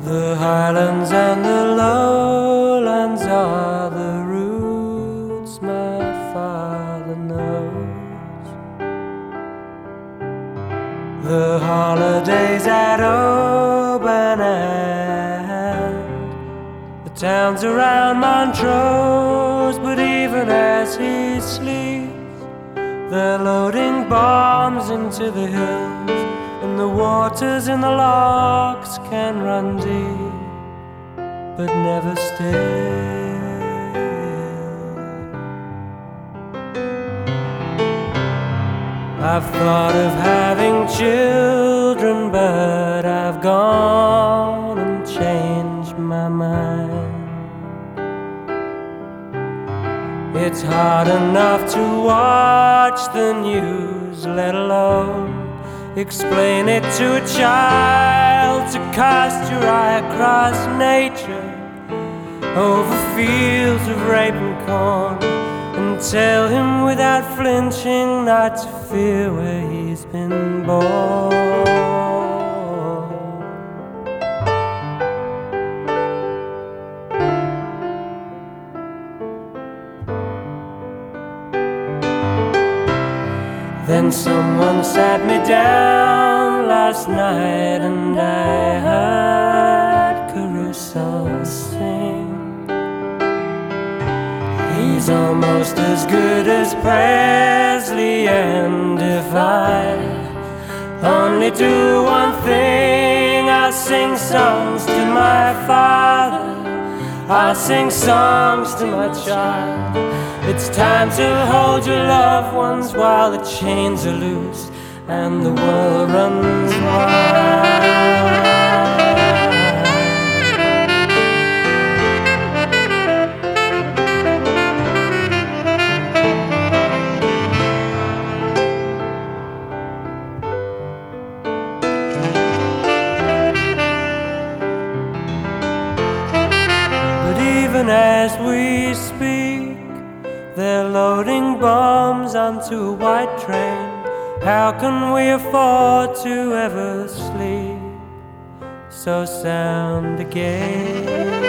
The highlands and the lowlands are the roots my father knows. The holidays at Oban and the towns around Montrose. But even as he sleeps, they're loading bombs into the hills, and the waters in the locks can run deep, but never still. I've thought of having children, but I've gone and changed my mind. It's hard enough to watch the news, let alone explain it to a child. To cast your eye across nature, over fields of rape and corn, and tell him without flinching not to fear where he's been born. Then someone sat me down last night, and I heard Caruso sing. He's almost as good as Presley, and if I only do one thing, I'll sing songs to my father, I'll sing songs to my child. It's time to hold your loved ones while the chains are loose and the world runs wild. But even as we speak, they're loading bombs onto a white train. How can we afford to ever sleep so sound again?